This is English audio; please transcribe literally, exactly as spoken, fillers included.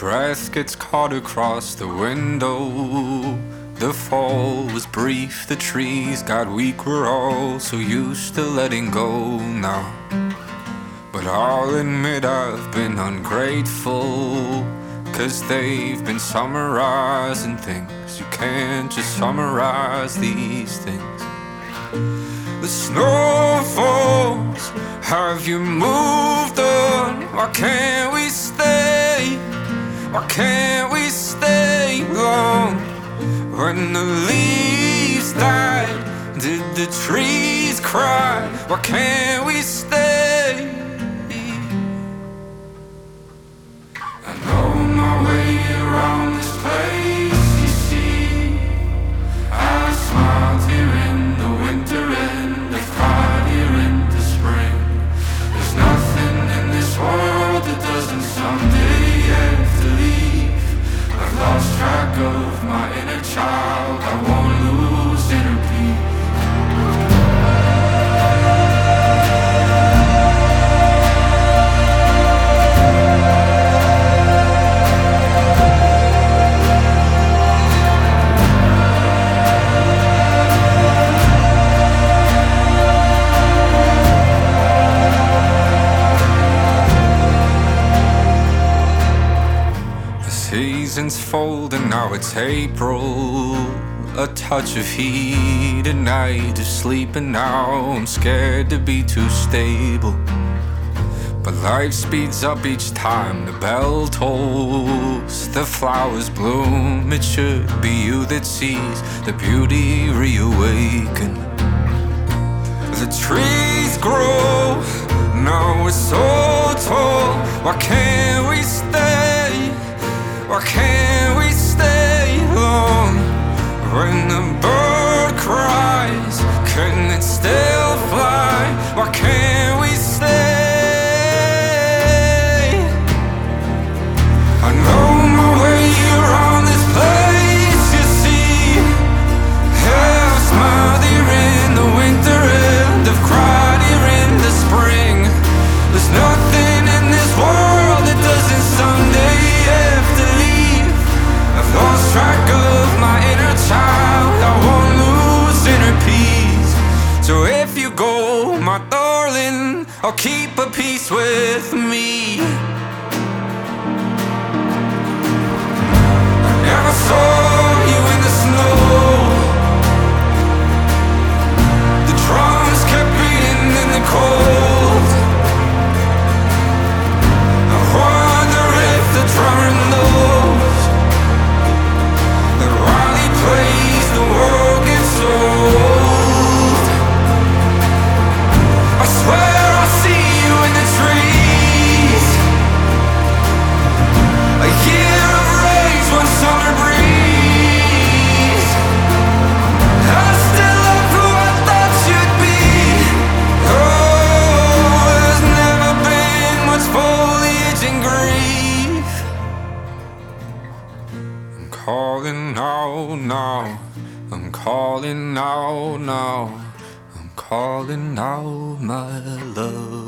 breath gets caught across the window. The fall was brief, the trees got weak, we're all so used to letting go now. But I'll admit I've been ungrateful, 'cause they've been summarizing things. You can't just summarize these things. The snow falls, have you moved on? Why can't we stay? Why can't we stay long? When the leaves died, did the trees cry? Why can't we stay? I know my way around this place, you see. I smiled here in the winter and I cried here in the spring. There's nothing in this world that doesn't someday have to leave. I've lost track of my inner child, I won't lose inner peace. Seasons fold and now it's April. A touch of heat, a night of sleep, and now I'm scared to be too stable. But life speeds up each time the bell tolls. The flowers bloom, it should be you that sees the beauty reawaken. The trees grow, now we're so tall. Why can't we stay? Why can't we stay long? When the bird cries, can it still fly? Why can't we stay? I know my way around this place, you see. Have smiled here in the winter and have cried here in the spring. There's nothing in this world that doesn't someday have to leave. I've lost track of my inner child, I won't lose inner peace. So if you go, my darling, I'll keep a peace with me. I never saw you in the snow. The drums kept beating in the cold. I wonder if the drummer knows that while he plays, the world gets old. I swear I see you in the trees. A year of rage, one summer breeze. I still love who I thought you'd be. Oh, there's never been much foliage and grief. I'm calling out now, I'm calling out now, I'm calling out my love.